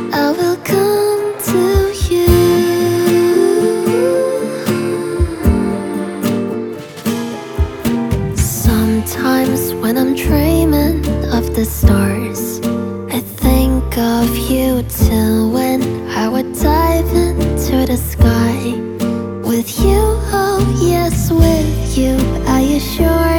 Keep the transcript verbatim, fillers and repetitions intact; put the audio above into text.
I will come to you. Sometimes when I'm dreaming of the stars, I think of you too. When I would dive into the sky with you, oh yes, with you. Are you sure